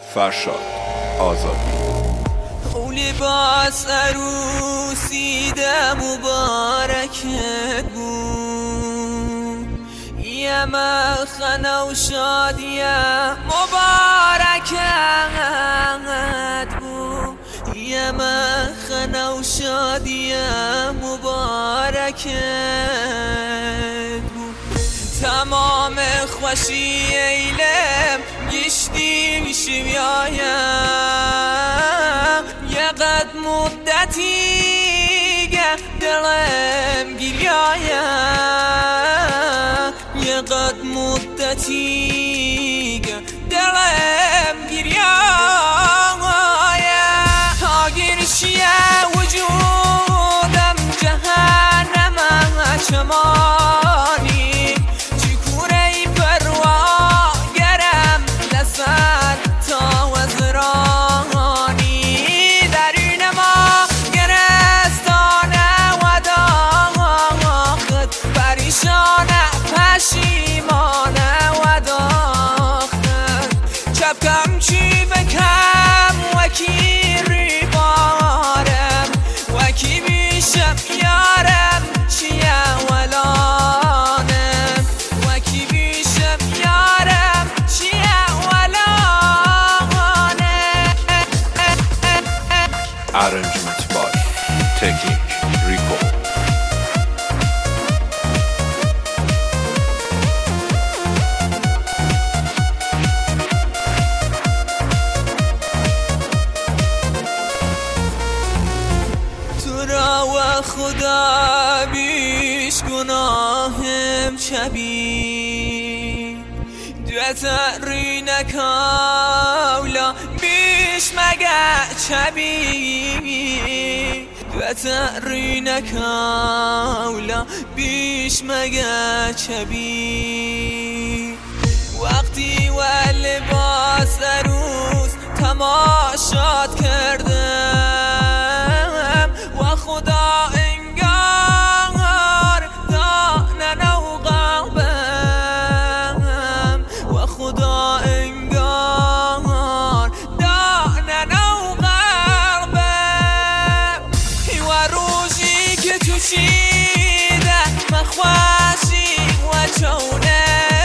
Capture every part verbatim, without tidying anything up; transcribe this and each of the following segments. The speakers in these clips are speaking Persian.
فرشاد آزادی. اون لباس عروسیده مبارکت بود، یه مخنه و شادیه مبارکت بود، یه مخنه و شادیه مبارکت بود. تمام خوشی ایلم گشتی میشیم یایم، یه قد مدتی گه دلم گریایم، یه قد مدتی گه دلم گریایم. آگیرشیه وجودم جهنم چمانی، چی کوره پروا گرم لسر تا وزرانی، درین ما گرستانه و داخت پریشانه پشیمانه و داخت، چپکم چی بکم وکی ری بارم وکی بیشم یارم چیه ولانم، وکی بیشم یارم چیه ولانم. Arrangement by Technique Rico. و خدا بیش گناهم چبی، دوتا نکاولا بیش مگه چبی، دوتا نکاولا بیش مگه چبی. وقتی و لباس عروس تماشات کردم و خدا انگار دانه و قلبم، و خدا انگار دانه و قلبم. و روزی که تو چیده مخواشی و چونه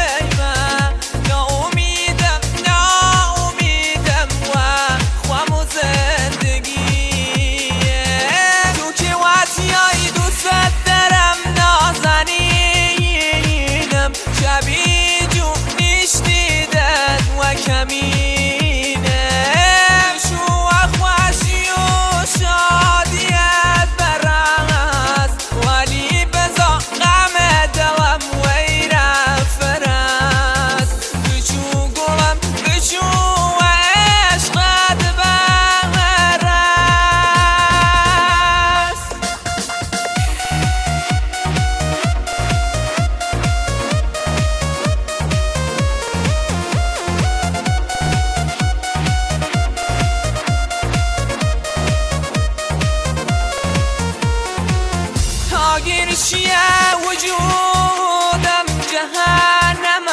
چیه وجودم جهنم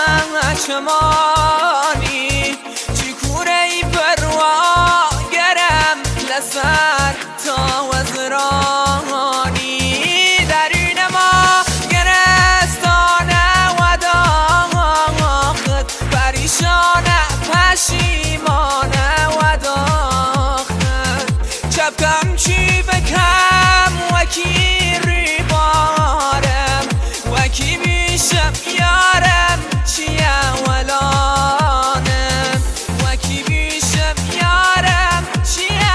چمانی، چی کوره پروا گرم لسر تا وزرانی، درین ما گرستانه و داخت پریشانه پشیمانه و داخت، چپکم چی بکم وکی وکی بیشم یارم چیه ولانم، وکی بیشم یارم چیه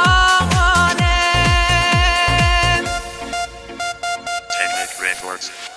ولانم. Technique Records.